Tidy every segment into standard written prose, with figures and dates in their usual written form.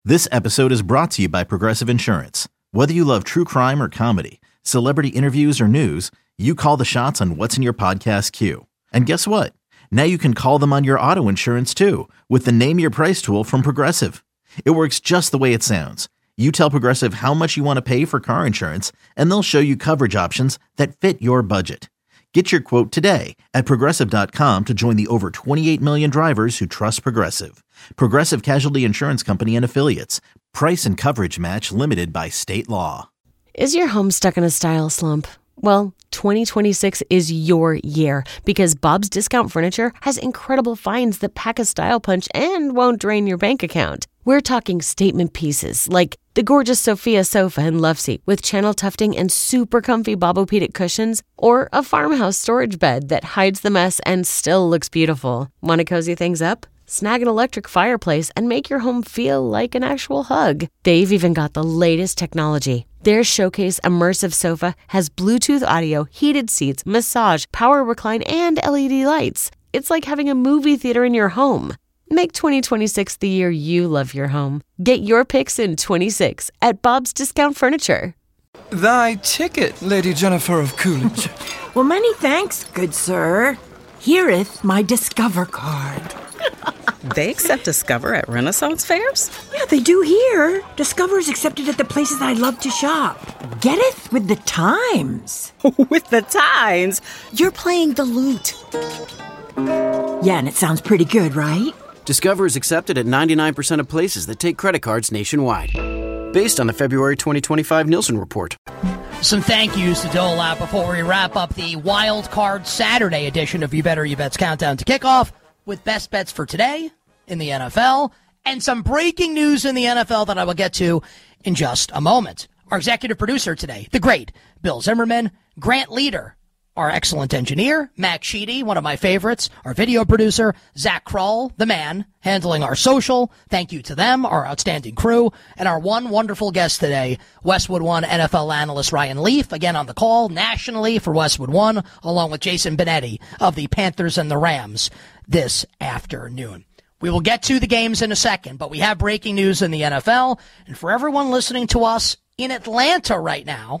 This episode is brought to you by Progressive Insurance. Whether you love true crime or comedy, celebrity interviews or news, you call the shots on what's in your podcast queue. And guess what? Now you can call them on your auto insurance too with the Name Your Price tool from Progressive. It works just the way it sounds. You tell Progressive how much you want to pay for car insurance, and they'll show you coverage options that fit your budget. Get your quote today at Progressive.com to join the over 28 million drivers who trust Progressive. Progressive Casualty Insurance Company and Affiliates. Price and coverage match limited by state law. Is your home stuck in a style slump? Well, 2026 is your year because Bob's Discount Furniture has incredible finds that pack a style punch and won't drain your bank account. We're talking statement pieces like the gorgeous Sophia sofa and loveseat with channel tufting and super comfy Bobopedic cushions, or a farmhouse storage bed that hides the mess and still looks beautiful. Want to cozy things up? Snag an electric fireplace and make your home feel like an actual hug. They've even got the latest technology. Their Showcase Immersive Sofa has Bluetooth audio, heated seats, massage, power recline, and LED lights. It's like having a movie theater in your home. Make 2026 the year you love your home. Get your picks in 26 at Bob's Discount Furniture. Thy ticket, Lady Jennifer of Coolidge. Well, many thanks, good sir. Here'th my Discover card. They accept Discover at Renaissance fairs? Yeah, they do here. Discover is accepted at the places I love to shop. Getteth with the times. With the times? You're playing the lute. Yeah, and it sounds pretty good, right? Discover is accepted at 99% of places that take credit cards nationwide. Based on the February 2025 Nielsen report. Some thank yous to dole out before we wrap up the Wild Card Saturday edition of You Better You Bet's Countdown to Kickoff with best bets for today in the NFL and some breaking news in the NFL that I will get to in just a moment. Our executive producer today, the great Bill Zimmerman, Grant Leader, our excellent engineer, Mac Sheedy, one of my favorites, our video producer, Zach Kroll, the man, handling our social. Thank you to them, our outstanding crew, and our one wonderful guest today, Westwood One NFL analyst Ryan Leaf, again on the call nationally for Westwood One, along with Jason Benetti of the Panthers and the Rams this afternoon. We will get to the games in a second, but we have breaking news in the NFL, and for everyone listening to us in Atlanta right now,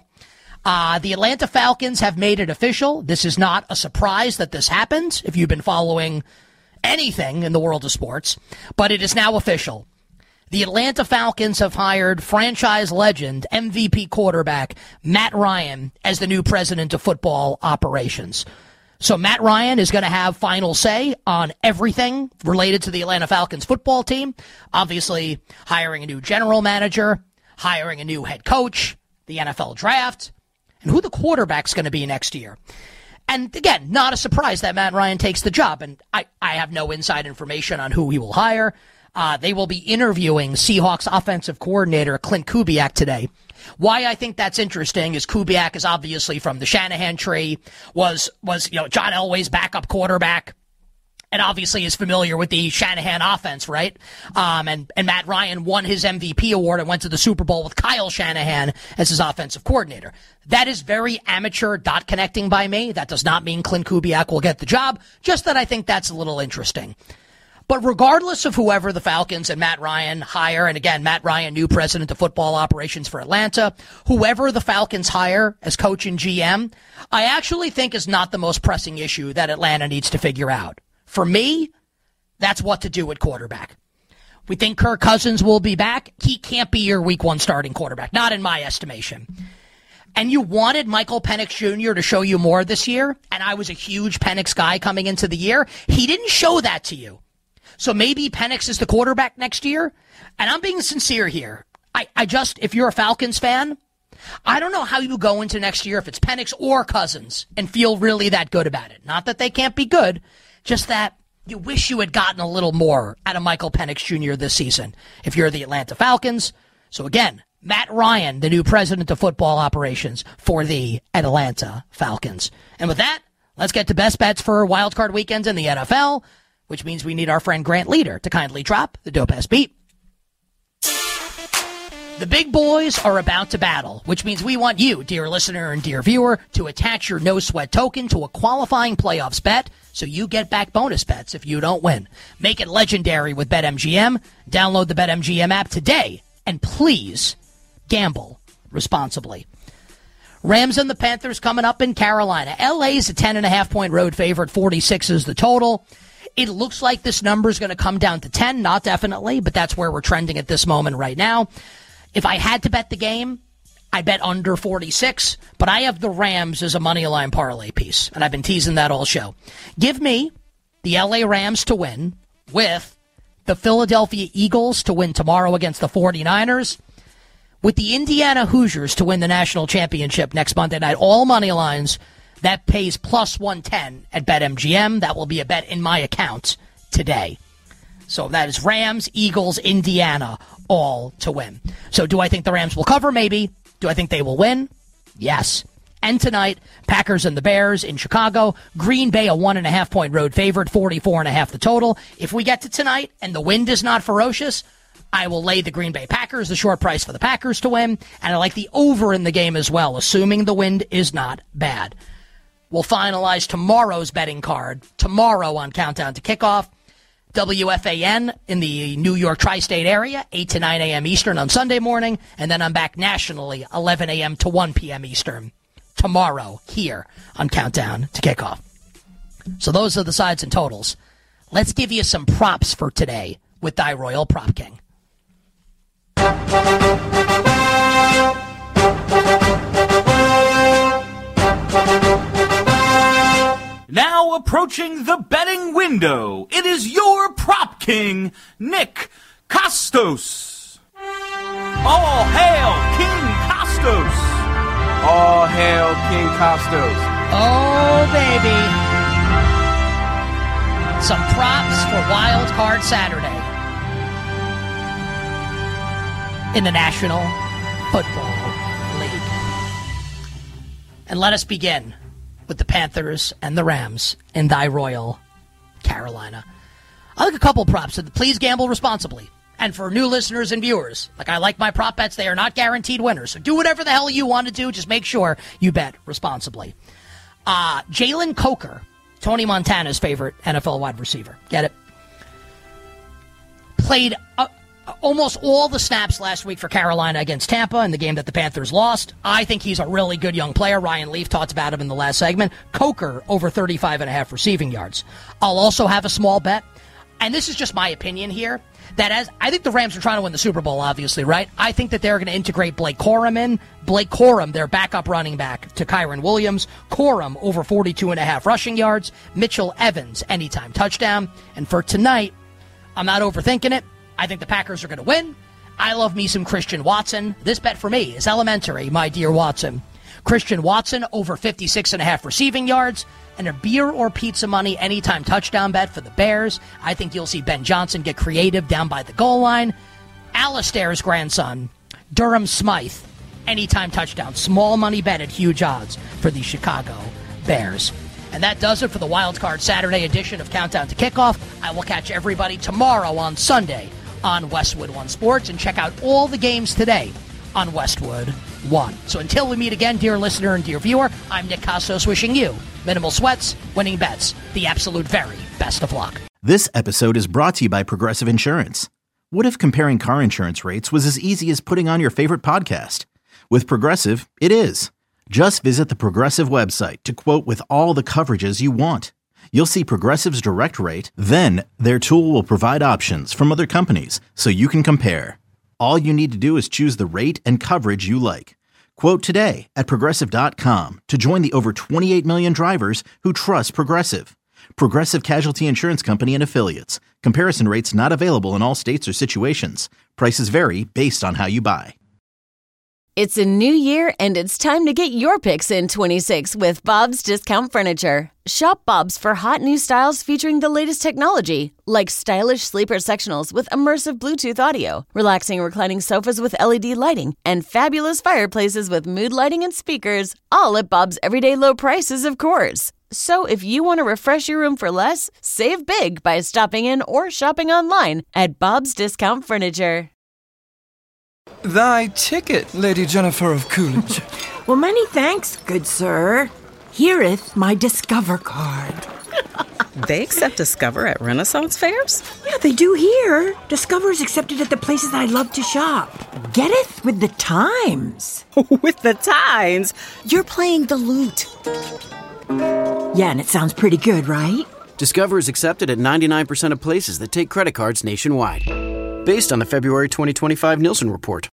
the Atlanta Falcons have made it official. This is not a surprise that this happened, if you've been following anything in the world of sports, but it is now official. The Atlanta Falcons have hired franchise legend, MVP quarterback Matt Ryan as the new president of football operations. So Matt Ryan is going to have final say on everything related to the Atlanta Falcons football team. Obviously, hiring a new general manager, hiring a new head coach, the NFL draft, and who the quarterback's going to be next year. And again, not a surprise that Matt Ryan takes the job. And I have no inside information on who he will hire. They will be interviewing Seahawks offensive coordinator Clint Kubiak today. Why I think that's interesting is Kubiak is obviously from the Shanahan tree, was John Elway's backup quarterback, and obviously is familiar with the Shanahan offense, right? And Matt Ryan won his MVP award and went to the Super Bowl with Kyle Shanahan as his offensive coordinator. That is very amateur dot connecting by me. That does not mean Clint Kubiak will get the job, just that I think that's a little interesting. But regardless of whoever the Falcons and Matt Ryan hire, and again, Matt Ryan, new president of football operations for Atlanta, whoever the Falcons hire as coach and GM, I actually think is not the most pressing issue that Atlanta needs to figure out. For me, that's what to do at quarterback. We think Kirk Cousins will be back. He can't be your week one starting quarterback, not in my estimation. And you wanted Michael Penix Jr. to show you more this year, and I was a huge Penix guy coming into the year. He didn't show that to you. So maybe Penix is the quarterback next year. And I'm being sincere here. I just, if you're a Falcons fan, I don't know how you go into next year, if it's Penix or Cousins, and feel really that good about it. Not that they can't be good, just that you wish you had gotten a little more out of Michael Penix Jr. this season if you're the Atlanta Falcons. So again, Matt Ryan, the new president of football operations for the Atlanta Falcons. And with that, let's get to best bets for wildcard weekends in the NFL, which means we need our friend Grant Leader to kindly drop the dope ass beat. The big boys are about to battle, which means we want you, dear listener and dear viewer, to attach your no-sweat token to a qualifying playoffs bet So you get back bonus bets if you don't win. Make it legendary with BetMGM. Download the BetMGM app today. And please gamble responsibly. Rams and the Panthers coming up in Carolina. LA's a 10.5-point road favorite. 46 is the total. It looks like this number is going to come down to 10. Not definitely, but that's where we're trending at this moment right now. If I had to bet the game, I bet under 46, but I have the Rams as a money line parlay piece, and I've been teasing that all show. Give me the LA Rams to win with the Philadelphia Eagles to win tomorrow against the 49ers, with the Indiana Hoosiers to win the national championship next Monday night. All money lines. That pays plus 110 at BetMGM. That will be a bet in my account today. So that is Rams, Eagles, Indiana, all to win. So do I think the Rams will cover? Maybe. Do I think they will win? Yes. And tonight, Packers and the Bears in Chicago. Green Bay, a 1.5-point road favorite, 44.5 the total. If we get to tonight and the wind is not ferocious, I will lay the Green Bay Packers, the short price for the Packers to win. And I like the over in the game as well, assuming the wind is not bad. We'll finalize tomorrow's betting card tomorrow on Countdown to Kickoff. WFAN in the New York tri-state area, 8 to 9 a.m. Eastern on Sunday morning. And then I'm back nationally, 11 a.m. to 1 p.m. Eastern tomorrow here on Countdown to Kickoff. So those are the sides and totals. Let's give you some props for today with Thy Royal Prop King. Now approaching the betting window, it is your prop king, Nick Kostos. All hail King Kostos. All hail King Kostos. Oh, baby. Some props for Wild Card Saturday in the National Football League. And let us begin with the Panthers and the Rams in Thy Royal Carolina. I like a couple props. Please gamble responsibly. And for new listeners and viewers, like I like my prop bets, they are not guaranteed winners. So do whatever the hell you want to do. Just make sure you bet responsibly. Jalen Coker, Tony Montana's favorite NFL wide receiver. Get it? Played almost all the snaps last week for Carolina against Tampa in the game that the Panthers lost. I think he's a really good young player. Ryan Leaf talked about him in the last segment. Coker, over 35.5 receiving yards. I'll also have a small bet, and this is just my opinion here, that as I think the Rams are trying to win the Super Bowl, obviously, right? I think that they're going to integrate Blake Corum in. Blake Corum, their backup running back to Kyren Williams. Corum, over 42.5 rushing yards. Mitchell Evans, anytime touchdown. And for tonight, I'm not overthinking it. I think the Packers are going to win. I love me some Christian Watson. This bet for me is elementary, my dear Watson. Christian Watson, over 56.5 receiving yards. And a beer or pizza money anytime touchdown bet for the Bears. I think you'll see Ben Johnson get creative down by the goal line. Alistair's grandson, Durham Smythe, anytime touchdown. Small money bet at huge odds for the Chicago Bears. And that does it for the Wild Card Saturday edition of Countdown to Kickoff. I will catch everybody tomorrow on Sunday on Westwood One Sports, and check out all the games today on Westwood One. So until we meet again, dear listener and dear viewer, I'm Nick Kostos wishing you minimal sweats, winning bets, the absolute very best of luck. This episode is brought to you by Progressive Insurance. What if comparing car insurance rates was as easy as putting on your favorite podcast? With Progressive, it is. Just visit the Progressive website to quote with all the coverages you want. You'll see Progressive's direct rate, then their tool will provide options from other companies so you can compare. All you need to do is choose the rate and coverage you like. Quote today at Progressive.com to join the over 28 million drivers who trust Progressive. Progressive Casualty Insurance Company and Affiliates. Comparison rates not available in all states or situations. Prices vary based on how you buy. It's a new year, and it's time to get your picks in 26 with Bob's Discount Furniture. Shop Bob's for hot new styles featuring the latest technology, like stylish sleeper sectionals with immersive Bluetooth audio, relaxing reclining sofas with LED lighting, and fabulous fireplaces with mood lighting and speakers, all at Bob's everyday low prices, of course. So if you want to refresh your room for less, save big by stopping in or shopping online at Bob's Discount Furniture. Thy ticket, Lady Jennifer of Coolidge. Well, many thanks, good sir. Hereeth my Discover card. They accept Discover at Renaissance fairs? Yeah, they do here. Discover's accepted at the places I love to shop. Get it? With the times. With the times? You're playing the lute. Yeah, and it sounds pretty good, right? Discover is accepted at 99% of places that take credit cards nationwide. Based on the February 2025 Nielsen report.